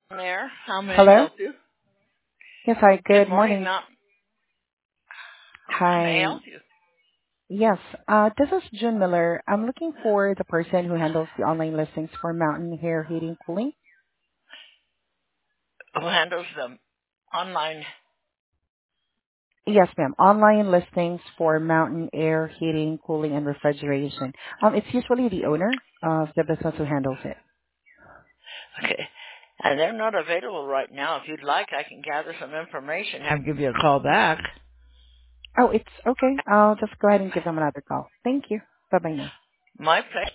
There. How may I Hello? help you? Yes, hi, Good good morning, morning. Mount. How may I Hi. help you? Yes, this is June Miller. I'm looking for the person who handles the online listings for Mountain Hair Heating Cooling. Who handles the online? Yes, ma'am. Online listings for Mountain Air Heating, Cooling, and Refrigeration. It's usually the owner of the business who handles it. Okay. And they're not available right now. If you'd like, I can gather some information. Have give you a call back. Oh, it's okay. I'll just go ahead and give them another call. Thank you. Bye-bye now. My pleasure.